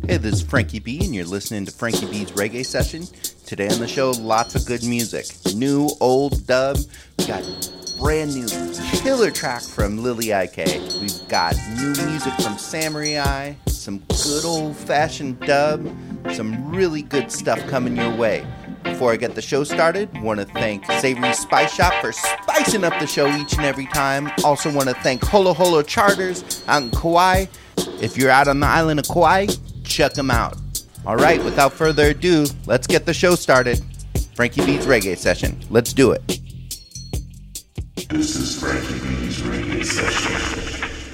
Hey, this is Frankie B, and you're listening to Frankie B's Reggae Session. Today on the show, lots of good music. New, old, dub. We got brand new killer track from Lily IK. We've got new music from Samurai, some good old-fashioned dub, some really good stuff coming your way. Before I get the show started, I want to thank Savory Spice Shop for spicing up the show each and every time. Also want to thank Holo Holo Charters out in Kauai. If you're out on the island of Kauai, check them out. All right, without further ado, let's get the show started. Frankie B's Reggae Session. Let's do it. This is Frankie B's Reggae Session.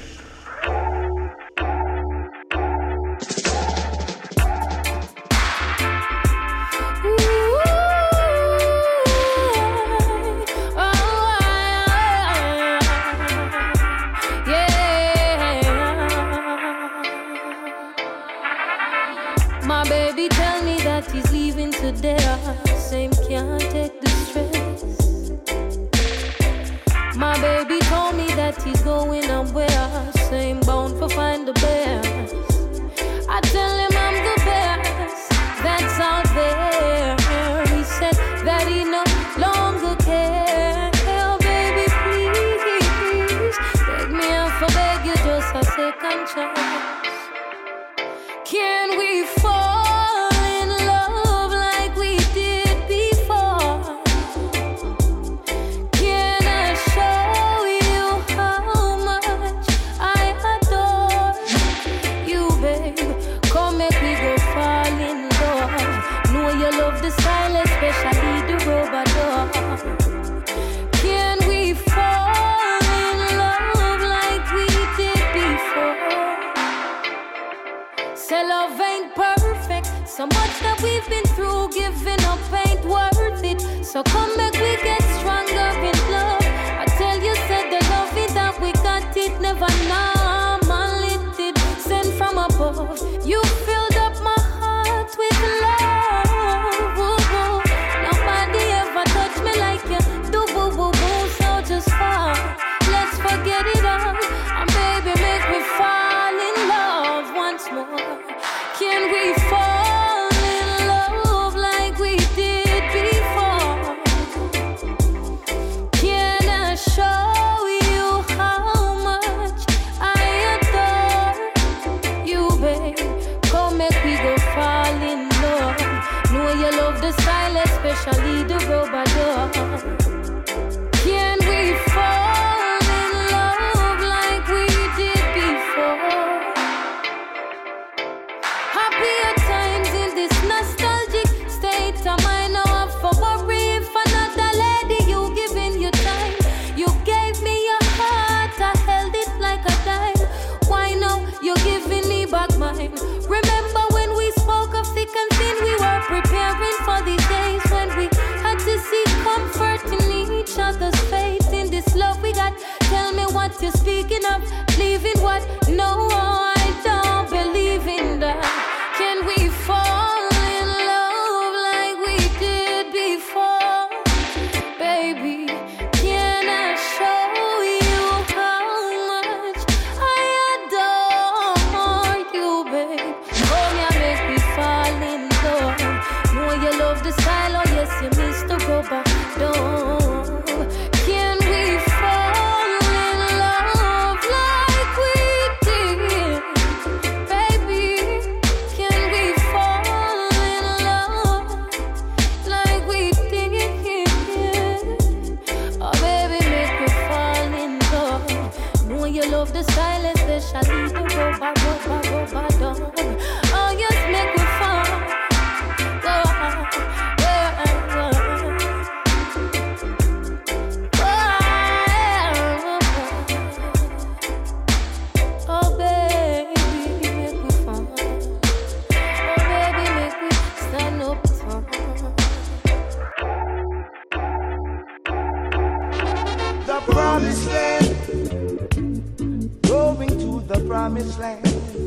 Today, same can't take the stress. My baby told me that he's going somewhere, same bound for find the best. I tell him I'm the best that's out there. He said that he no longer cares. Oh, baby, please, beg me up for beg you just a second chance. Can we fall? So much that we've been through, giving up ain't worth it. So come back, we get stronger in love. I tell you, said the loving that we got, it never normal. It sent from above. You filled up my heart with love. Ooh, nobody ever touched me like you do. So just fall. Let's forget it all. And baby, make me fall in love once more. Can we fall? Especially the robot. Can we fall in love like we did before? Happier times in this nostalgic state of mind. Now I'm for worry if another lady you giving your time. You gave me your heart, I held it like a dime. Why now you're giving me back mine? Remember when we spoke of thick and thin, we were preparing for these days when we had to seek comfort in each other's faith. In this love we got, tell me what you're speaking of. Believing what? No, I don't believe in that. Can we fall in love like we did before? Baby, can I show you how much I adore you, babe? Oh, yeah, make me fall in love. Know you love the style, oh yes, you miss the rubber. Don't. Can we fall in love like we did? Baby, can we fall in love like we did? Oh, baby, make me fall in love. Know you love the style, especially the rubber. Don't. Oh, yes, make me fall. Promised land, going to the promised land.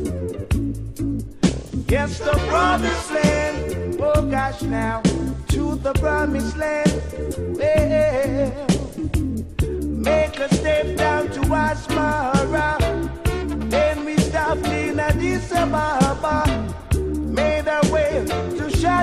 Yes, the promised land. Oh gosh, now to the promised land. Well, make a step down to Asmara. Then we stop in Addis Ababa.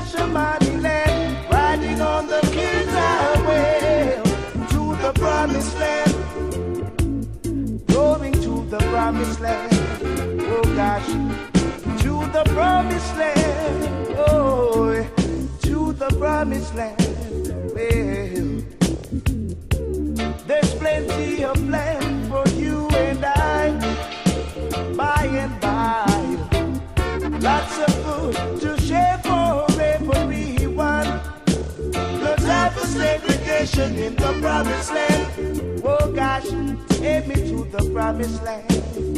Somaliland, riding on the King's Highway to the promised land, going to the promised land. Oh gosh, to the promised land. Oh, to the promised land. Well, there's plenty of land for you and I, by and by. Lots of food to share for everyone. No time for segregation in the promised land. Oh gosh, take me to the promised land.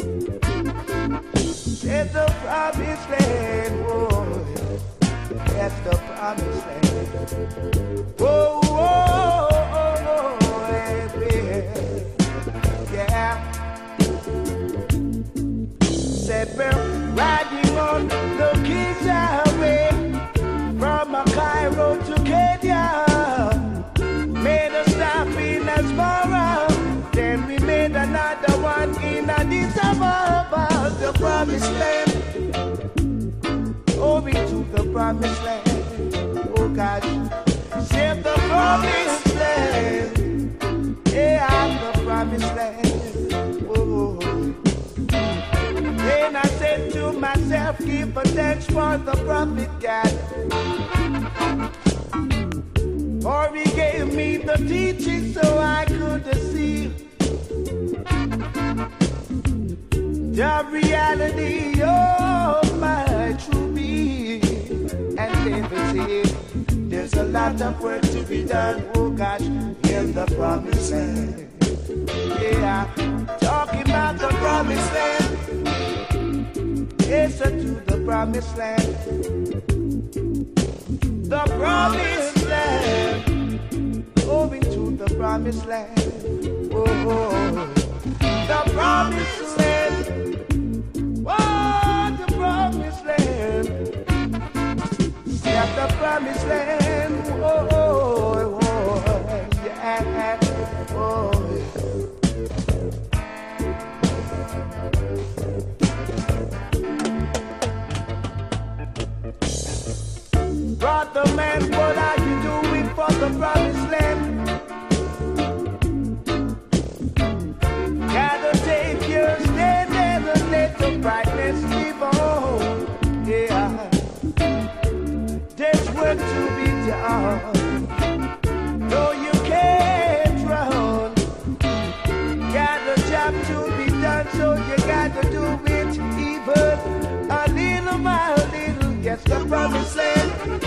It's the promised land. Oh, that's the promised land. Oh, oh, oh, oh, yeah. Said we're riding on the King's Highway from Cairo to Kenya. Made a stop in Asmara, then we made another one in Addis Ababa. The promised land, going to the promised land. Oh gosh, save the promised land. Yeah, I'm the promised land. Oh. Then I said to myself, give a thanks for the prophet God, for he gave me the teaching so I could see the reality of my true being. And David said, there's a lot of work to be done, oh gosh, in the promised land. Yeah, talking about the promised land. Yes, to the promised land. The promised land. Moving to the promised land. Oh, the promised land. Oh, the promised land. Yeah, the promised land. Oh, yeah. Oh, brother man, what are you doing for the promised land? Gotta take your stand and let the brightness live on. Yeah, there's work to be done. No, you can't run. Got a job to be done, so you gotta do it even a little by a little. Yes, the promised land.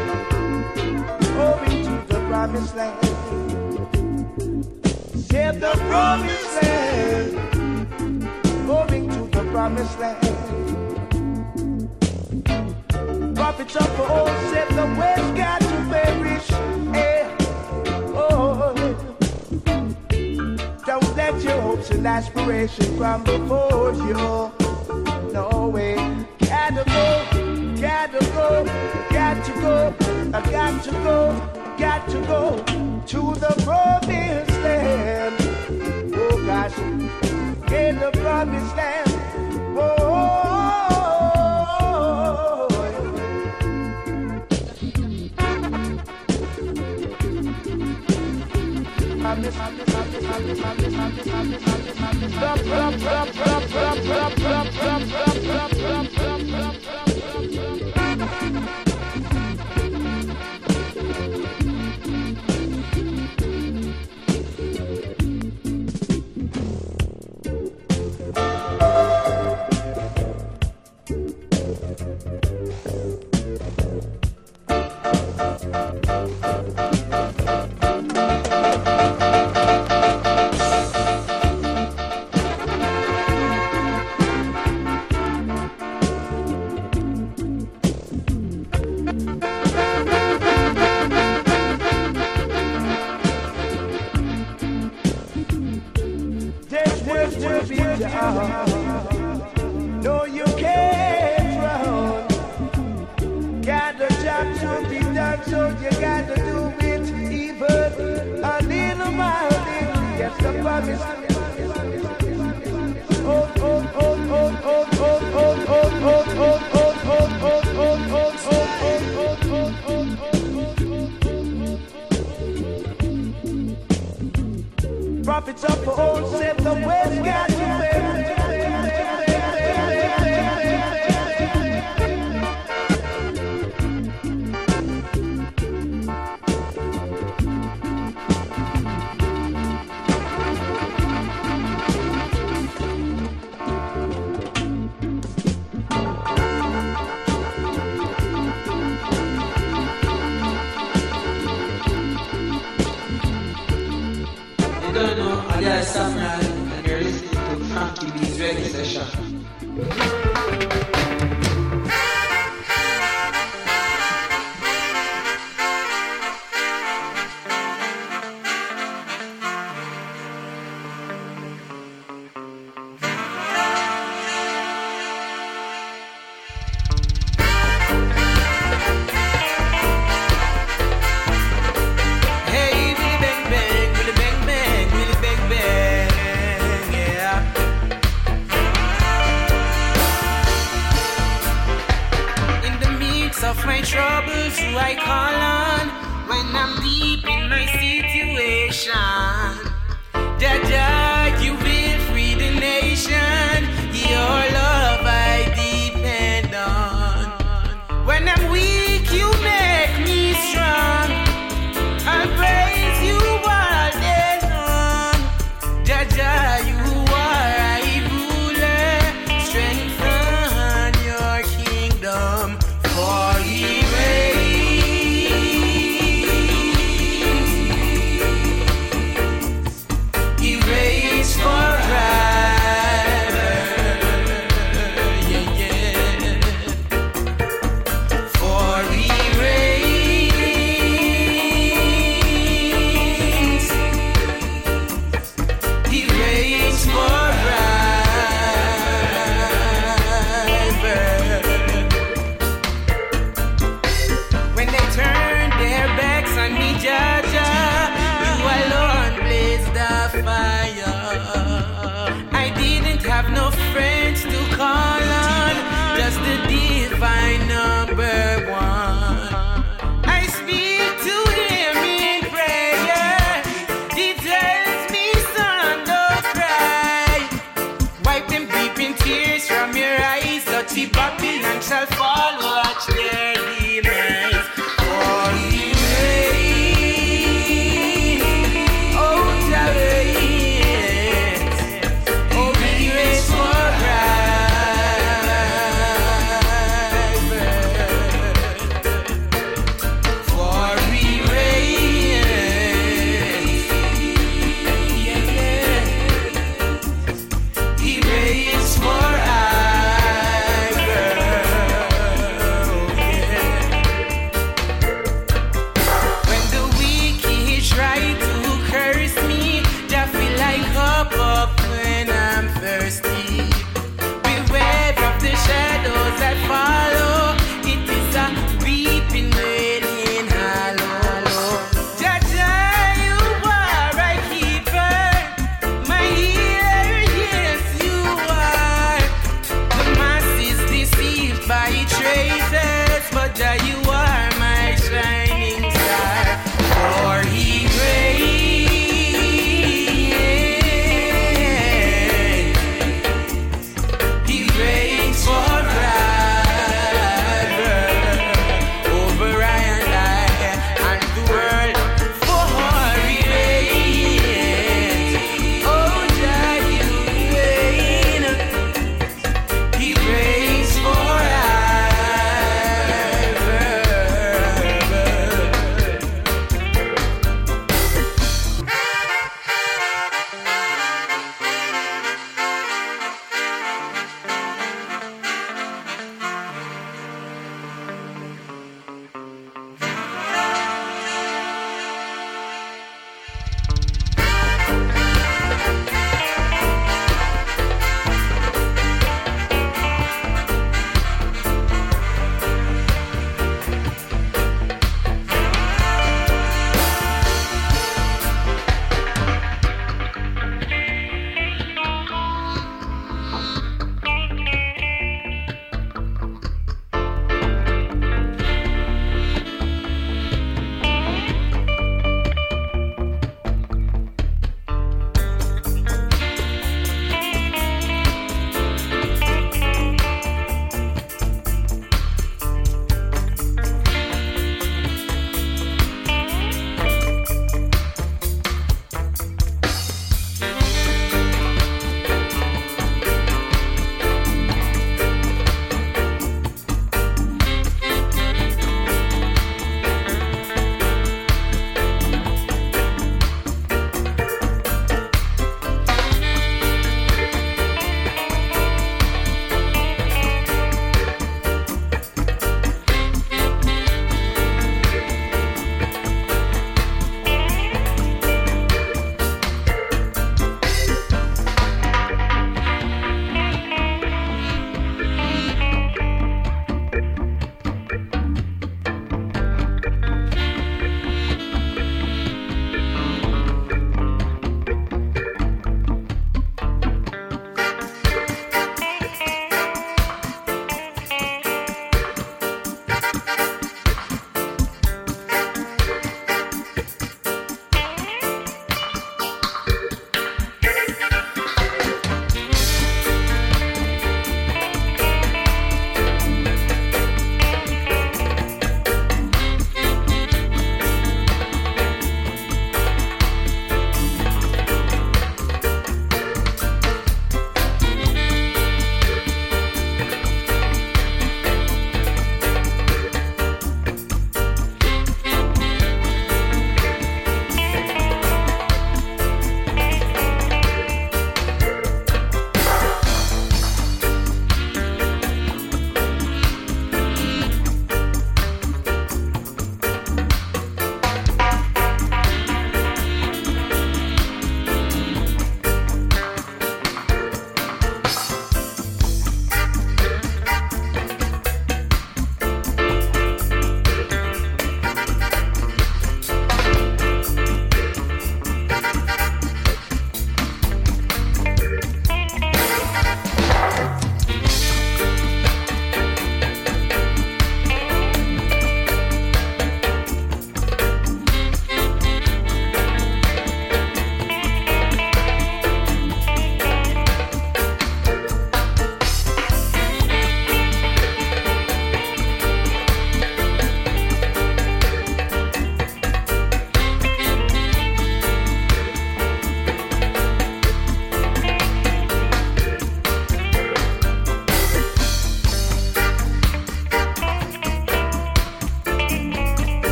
Going to the promised land. Save the promised land. Going to the promised land. Prophets of old said the west got to perish. Oh, don't let your hopes and aspirations come before you. No way. Gotta go. Gotta go, got to go, I got to go, got to go to the promised land. Oh gosh, in the promised land. Oh, Samuel, and you're listening to Frankie B's Reggae Session. My troubles, who I call on when I'm deep in my situation. Jaja, you will free the nation. Your love I depend on. When I'm weak, you make me strong. I'll praise you all day long. Jaja, you are a ruler. Strengthen your kingdom. For he reigns forever, yeah, yeah. For he reigns forever. When they turn their backs on me, Jaja, you alone blaze the fire. I didn't have no friends to call on, just the divine number one. I speak to him in prayer. He tells me, son, don't cry. Wipe them weeping tears from your eyes. Dirty Babylon shall fall. Watch their demise. For he reigns. Oh, Jah reigns. Oh, he reigns forever. For he reigns. Yeah, yeah. He reigns forever.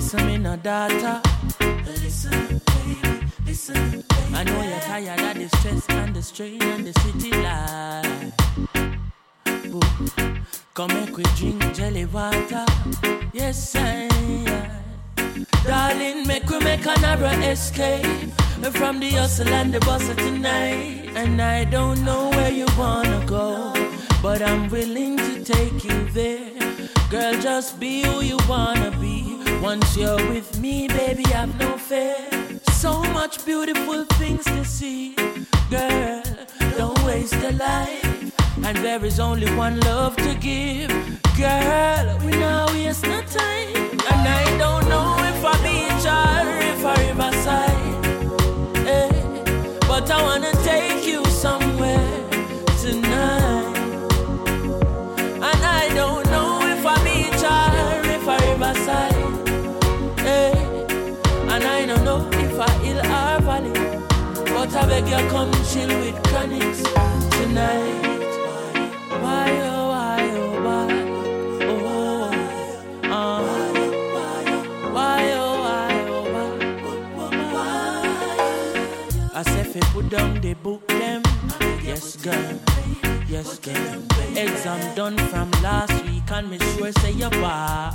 listen me no daughter. Listen, baby, listen, baby. I know you're tired of the stress and the strain and the city life. Boo. Come make we drink jelly water. Yes, I. Darling, make we make another escape from the hustle and the bustle tonight. And I don't know where you wanna go, but I'm willing to take you there. Girl, just be who you wanna be. Once you're with me, baby, I've no fear. So much beautiful things to see. Girl, don't waste a life. And there is only one love to give. Girl, we now waste no time. And I don't know if I beach or if I riverside. But I wanna take you somewhere tonight. And I don't know if I beach or if I riverside. And I don't know if I hill or valley. But I beg you come chill with Chronixx tonight. Why oh why oh why oh why oh why. I said if you put down the book them. Yes girl, yes girl. Exam done from last week and me sure say you pass.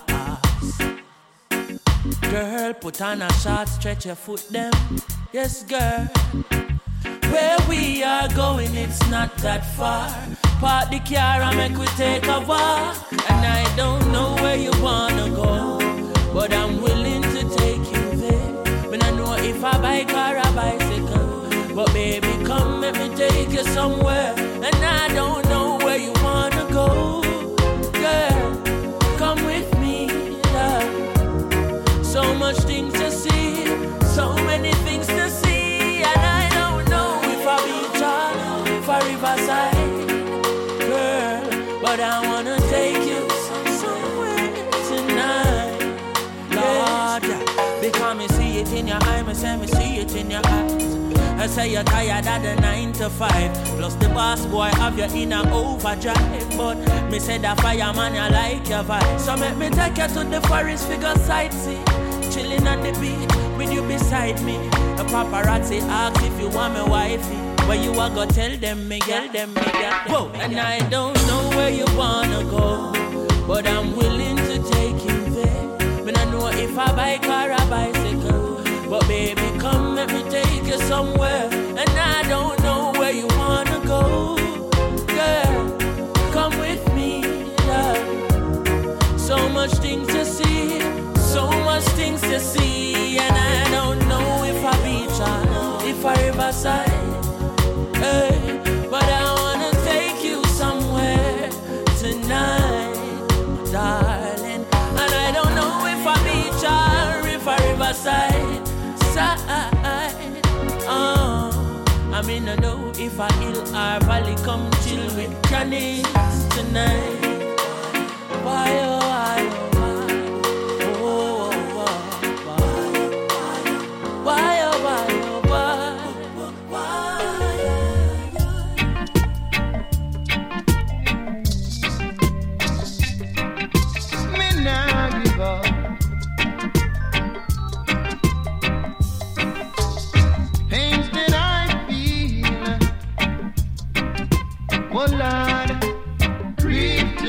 Girl, put on a short, stretch your foot them. Yes, girl. Where we are going, it's not that far. Park the car and make we take a walk. And I don't know where you wanna go, but I'm willing to take you there. When I know if I bike or a bicycle, but baby, come let me take you somewhere. And I don't know where you wanna go. Girl, come with me, love. So much things to see, so many things to see. And I don't know if I beach or if I riverside. Girl, but I wanna take you somewhere tonight. Lord, yeah. Because me see it in your eye, me say me see it in your eyes. I say you're tired of the 9 to 5. Plus the boss boy have you in a overdrive. But me say that fireman you like your vibe. So make me take you to the forest figure sightsee. Chilling on the beach with you beside me. The paparazzi ask if you want me wifey. Where you are go tell them me girl, Whoa. And I don't know where you wanna go, but I'm willing to take you there. When I know if I bike or a bicycle, but baby come let me take you somewhere. And I don't know where you wanna go. Girl, come with me, love. So much things to see, so much things to see. And I don't know if I beach or if I riverside. Hey, but I wanna take you somewhere tonight, darling. And I don't know if I beach or if I riverside. I mean I know if I hill or valley. Come chill with Chronixx tonight. Why oh why oh why oh why Me nah give up. Pains that I feel, oh Lord, grief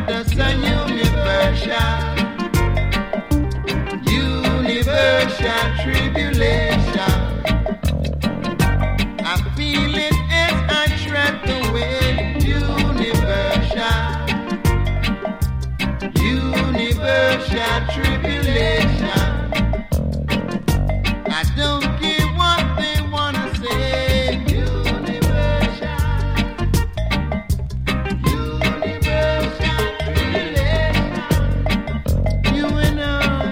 just a universal tribulation. I feel it as I tread the way. Universal tribulation. I don't care what they wanna say. Universal tribulation. You and I.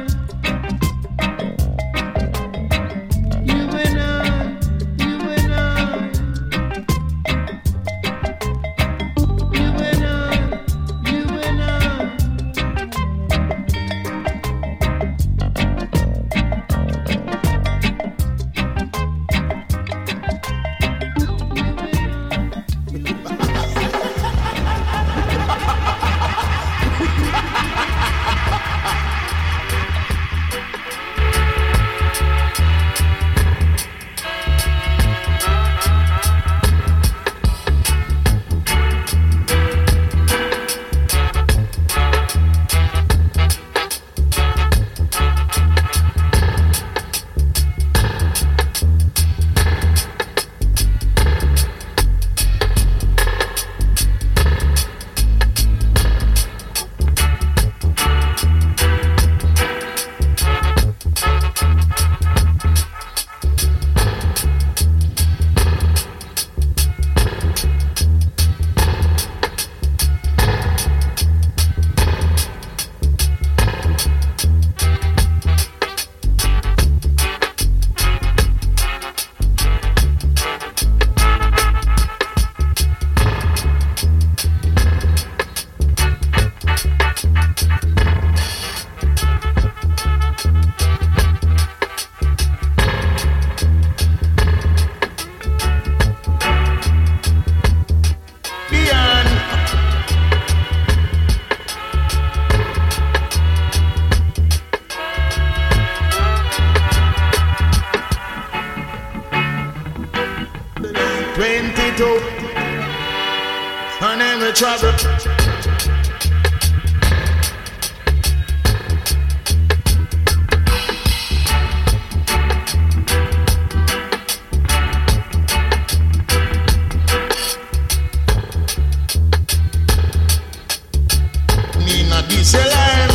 And then we travel. Nina Dieseland.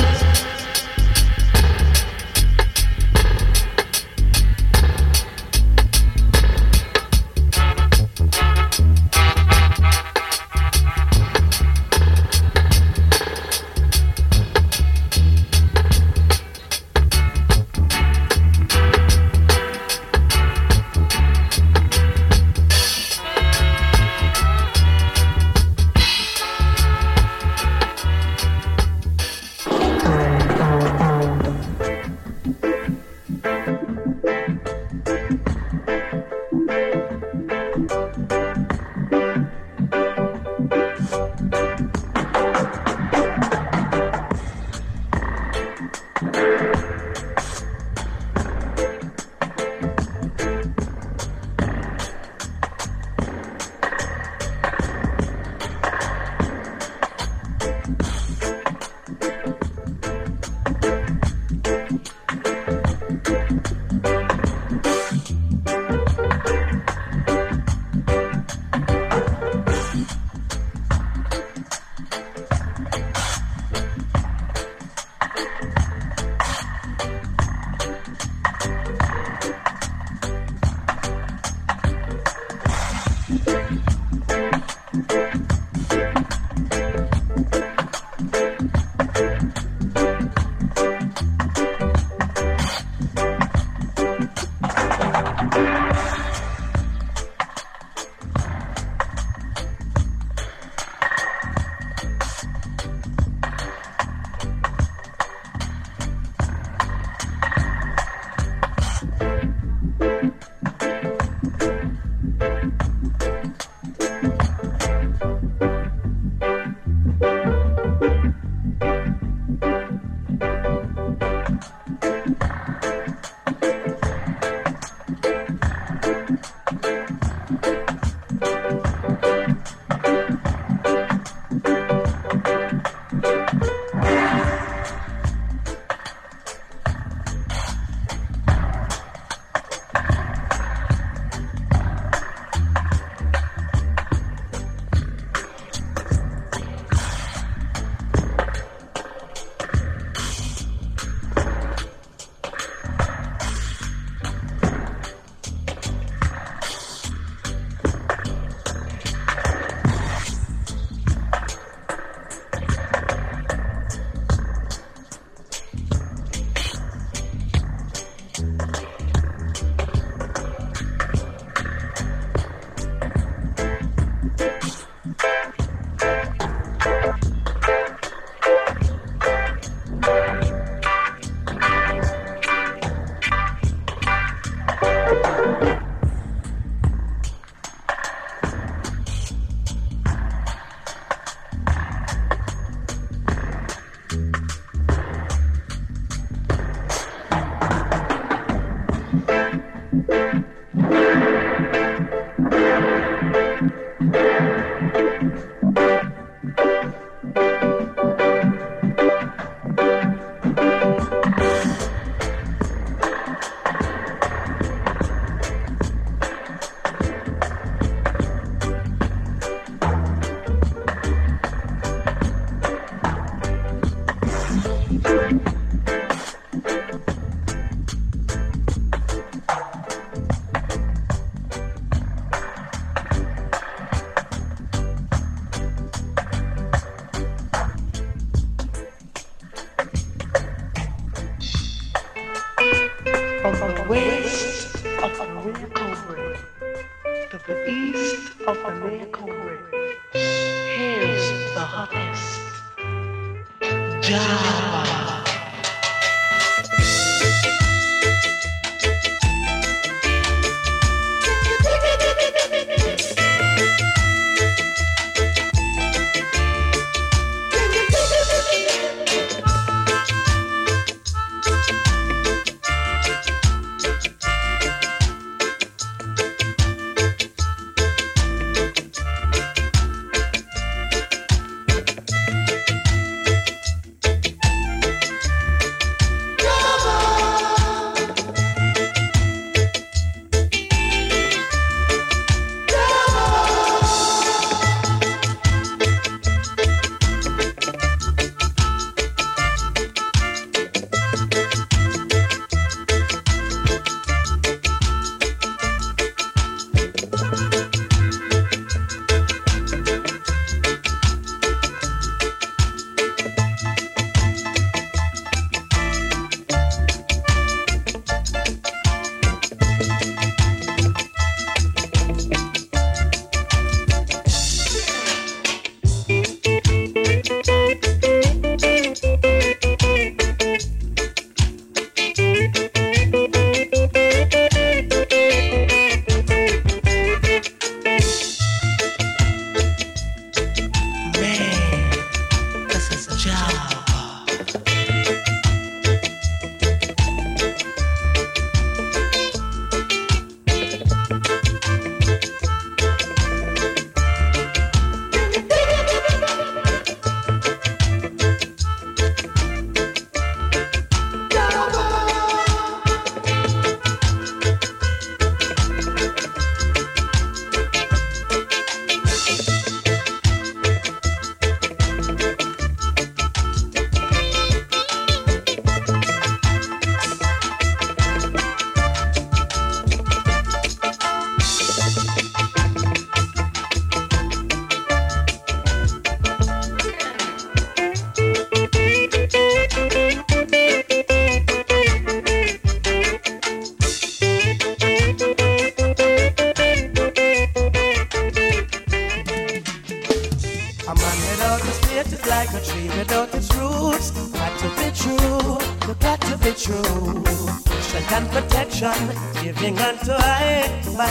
Giving unto I by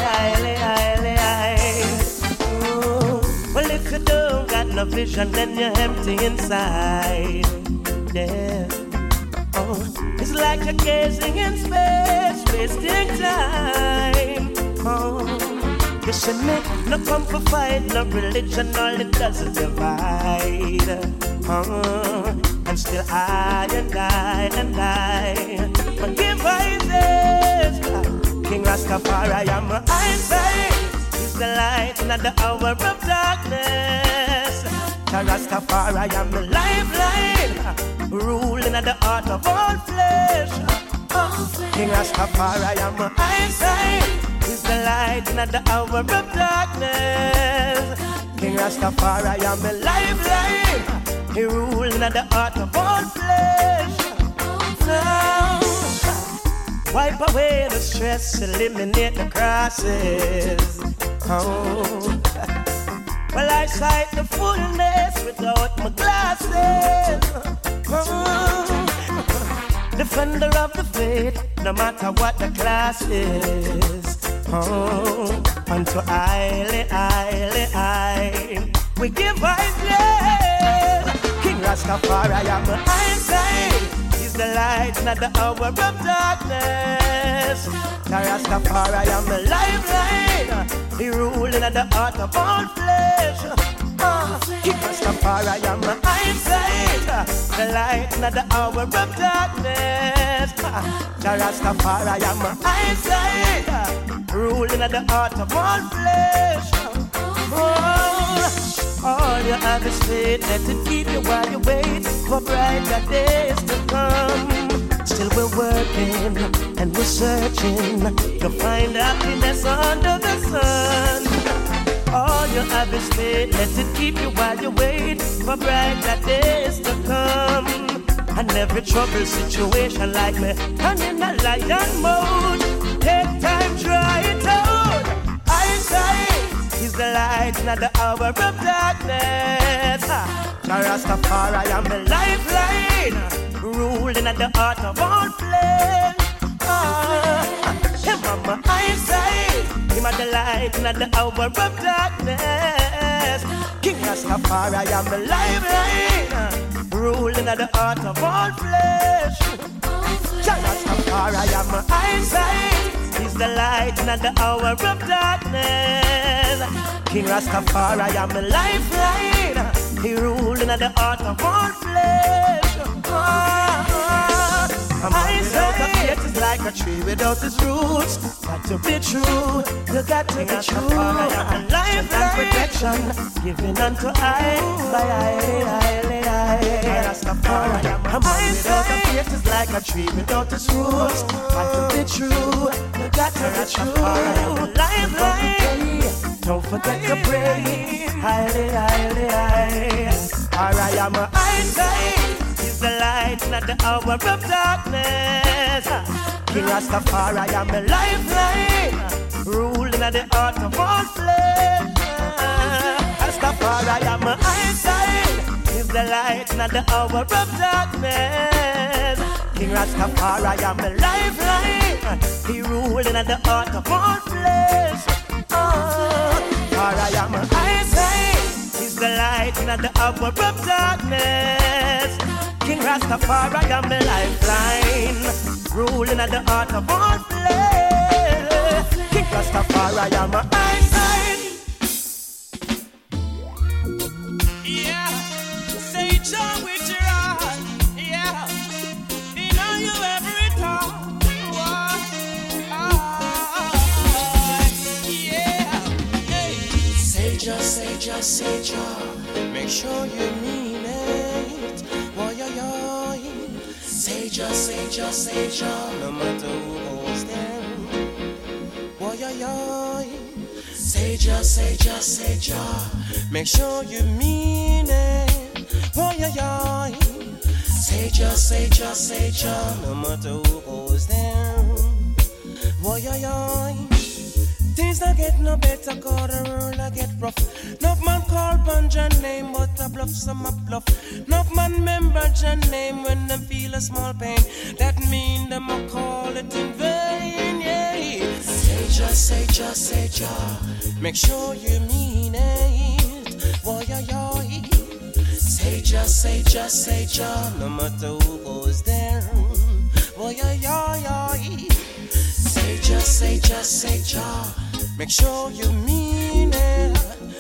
I. Well, if you don't got no vision, then you're empty inside. Yeah. Oh, it's like you're gazing in space, wasting time. Oh, you see me, no come for fight, no religion, all it does is divide. Oh, and still I forgive Isaac. King Rastafari, I'm my eyesight. He's the light in the hour of darkness. Rastafari, I'm the lifeline, ruling at the heart of all flesh. King Rastafari, I'm my eyesight. He's the light in the hour of darkness. King Rastafari, I'm the lifeline, he ruling at the heart of all flesh. Wipe away the stress, eliminate the crosses. Oh, well, I sight the fullness without my glasses. Oh, defender of the faith, no matter what the class is. Oh, unto I, we give eyes. King Rastafari, I'm the eyesight. The light in the hour of darkness. Rastafari, I'm the lifeline, he ruling at the heart of all flesh. Rastafari, I'm the eyesight, the light in the hour of darkness. Rastafari, I'm the eyesight, ruling at the heart of all flesh. All you have is faith, let it keep you while you wait for brighter days to come. Still we're working and we're searching to find happiness under the sun. All you have is faith, let it keep you while you wait for brighter days to come. And every troubled situation like me, I'm in a lion mode. Take time, try it out. Eyesight, he's the light in the hour of darkness. Rastafari, I'm a lifeline, ruling at the heart of all flesh. Him on my eyesight, him at the light in the hour of darkness. King Rastafari, I'm a lifeline, ruling at the heart of all flesh. Rastafari, I'm my eyesight, he's the light in the hour of darkness. King Rastafari, I'm a lifeline, he ruling at the heart of all flesh. I say it is like a tree without its roots. Got to be true, you got to be true. And life and protection given unto I by Rastafari. I say it is like a tree without its roots. Got to be true, you got to be true. Life, don't forget to pray. I am a eyesight. The light, not the hour of darkness. King Rastafari, I'm a lifeline, ruling at the heart of all flesh. Rastafari, I'm a eyesight, is the light, not the hour of darkness. King Rastafari, I'm a lifeline, he ruling at the heart of all flesh. I am a eyesight, is the light, not the hour of darkness. King Rastafari, I'm a lifeline, ruling at the heart of all flesh. King Rastafari, I'm a eyesight. Yeah, say John with your heart. Yeah, you know you every time. Yeah, hey. Say John, make sure you mean it. Say just, no matter who goes there. Say just, make sure you mean it. Say just, no matter who goes there. Things not get no better, cause the world I get rough. Enough man call Punja name, but a bluff, some a bluff. Enough man remember John name when them feel a small pain. That mean them a call it in vain, yeah. Say just, make sure you mean it. Say just, no matter who goes there. Say just, make sure you mean it.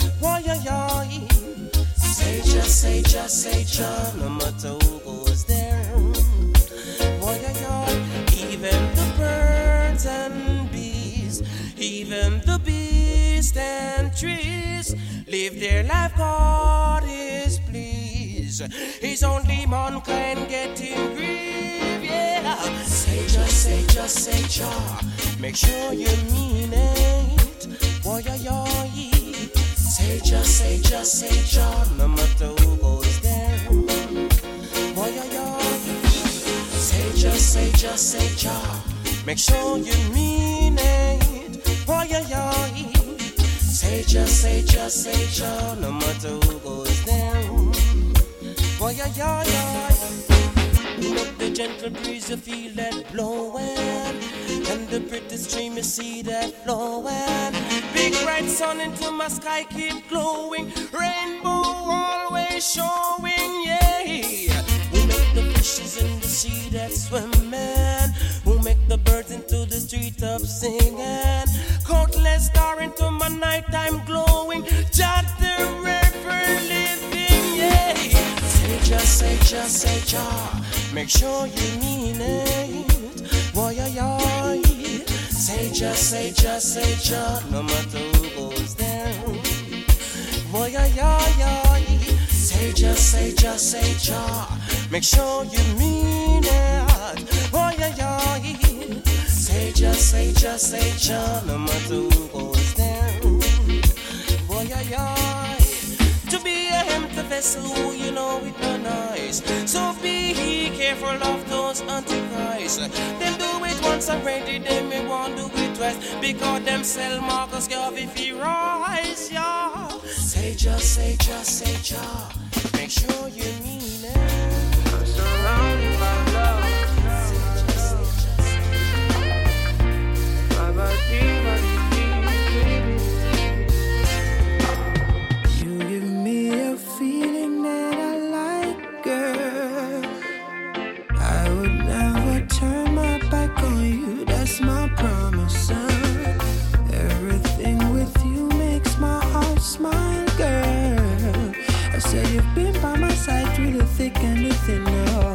Say just, no matter who goes there. Even the birds and bees, even the beasts and trees live their life, God is pleased. It's only mankind getting grief, yeah. Say just, make sure you mean it. Say just, no matter who goes there. Say just, make sure you mean it. Say just, no matter who goes there. Look the gentle breeze, you feel that blowing, and the pretty stream, you see that flowing. Big bright sun into my sky keep glowing, rainbow always showing, yeah. We make the fishes in the sea that swimming, we make the birds into the street up singing, countless stars into my nighttime glowing, just the river living, yeah. Say just, make sure you mean it. Say just, no matter who goes there. Say just, make sure you mean it. Say just, no matter who goes there. To be a empty vessel, you know it no nice. So be careful of those antichrists. Them do it once already, then me won't do it twice. Because them sell Marcus Garvey if he rise, yeah. Say just, make show you meaning. I'm surrounded by love. You give me a feeling that I like, girl. I would never turn my back on you, that's my promise, son. Everything with you makes my heart smile, girl. I said you've been by my side through the thick and the thin,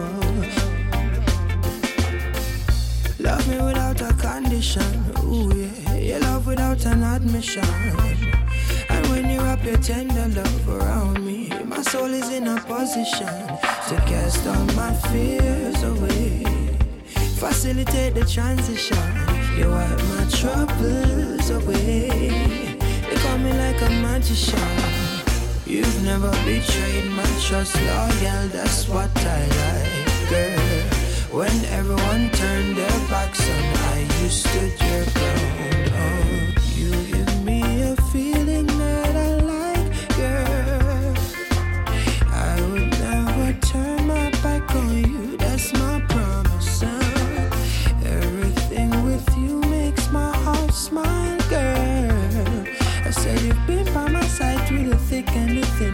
love me without a condition, ooh yeah. Your love without an admission. And when you wrap your tender love around me, my soul is in a position to cast all my fears away. Facilitate the transition. You wipe my troubles away. You call me like a magician. You've never betrayed my trust, loyal, that's what I like, girl. When everyone turned their backs on I, you stood your ground. Oh, you give me a feeling that I like, girl. I would never turn my back on you, that's my promise, son. Everything with you makes my heart smile, girl. I said you've been by my side through the thick and the thin,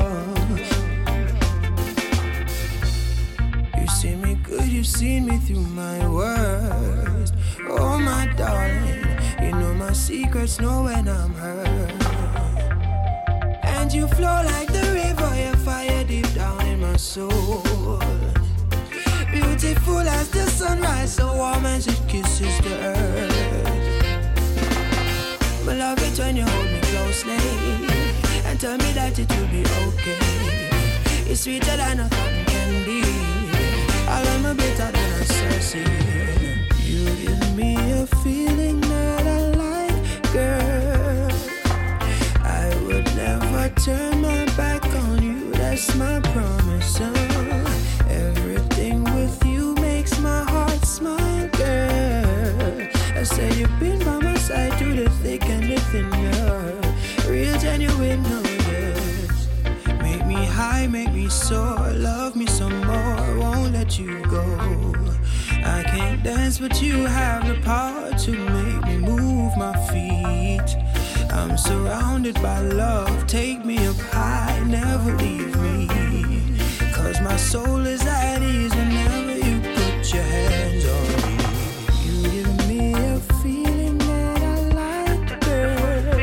see me good, you've seen me through my worst. Oh my darling, you know my secrets, know when I'm hurt. And you flow like the river, your fire deep down in my soul. Beautiful as the sunrise, so warm as it kisses the earth. I love it when you hold me closely and tell me that it will be okay. It's sweeter than a cotton candy. I love me better than a Cersei. You give me a feeling that I like, girl. I would never turn my back on you, that's my promise, son. Everything with you makes my heart smile, girl. I say you've been by my side through the thick and the thin, girl. Real genuine, no yes. Make me high, make me soar, love me some more, won't let you go. I can't dance, but you have the power to make me move my feet. I'm surrounded by love, take me up high, never leave me. Cause my soul is at ease whenever you put your hands on me. You give me a feeling that I like, girl.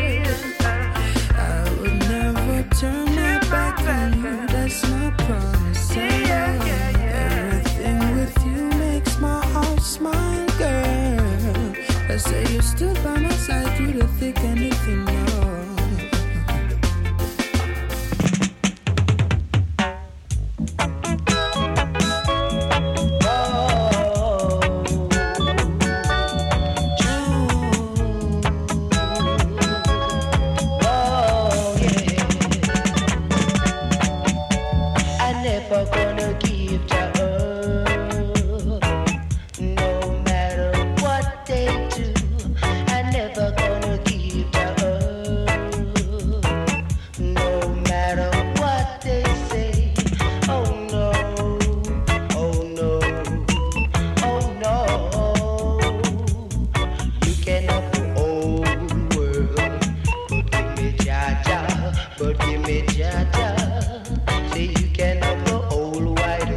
I would never turn my back on you, that's my promise, everything with you makes my heart smile, girl. I say you stood by my side through the thick and the thin, But give me Jaja. Say you can have the whole wide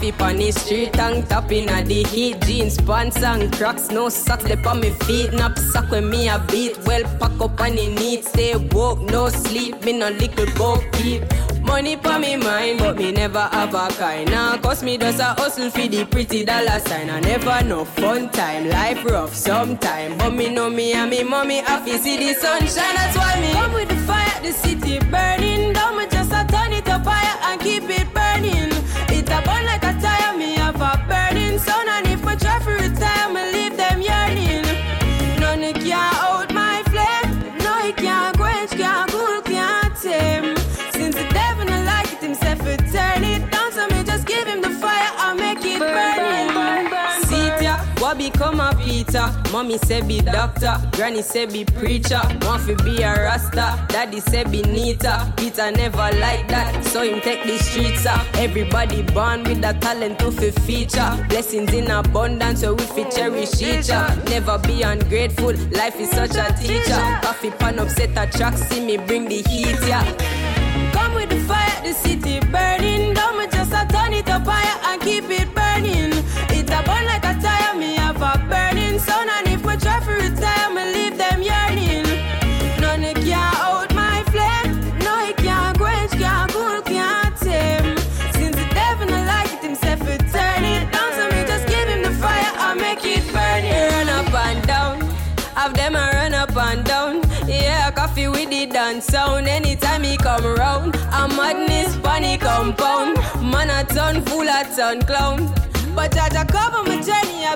Coffee on the street, tongue tapping at the heat. Jeans, pants and cracks, no socks left on my feet. Knapsack when me a beat, well pack up on the neat. Stay woke, no sleep, me no little bo peep. Money for me mind, but me never have a kind. Now cause me does a hustle for the pretty dollar sign. I never know fun time, life rough sometime. But me know me and me mommy happy see the sunshine. That's why me come with the fire, the city burning down. Me just a turn it up higher and keep it burning. It a burn like a tire, me have a burning sun. And if I try to retire, me leave them yearning. None it can out my flame. No it can't quench, can't cool, can't tame. Since the devil don't like it himself, it turn it down. So me just give him the fire and make it burning. See ya, what become a Peter? Mommy say be doctor, granny say be preacher. Want fi be a rasta, daddy say be neater. Peter never like that, so him take the streets up. Everybody born with a talent to fi feature. Blessings in abundance, so we fi cherish each other. Never be ungrateful, life is such a teacher. Coffee pan upset a track, see me bring the heat, yeah. Come with the fire, the city burning down. Me just a turn it up higher and keep it burning. It a burn like a tire, me have a burning sun. And if me try to retire, me leave them yearning. None it can out my flame. No it can't quench, can't cool, can't tame. Since the devil don't like it himself, it turn it down. So me just give him the fire and make it burning. Run up and down, have them a run up and down. Yeah, coffee with the dance sound. Anytime he come around, a madness funny compound. Man a ton full a ton clown. But Jaja cover my journey, I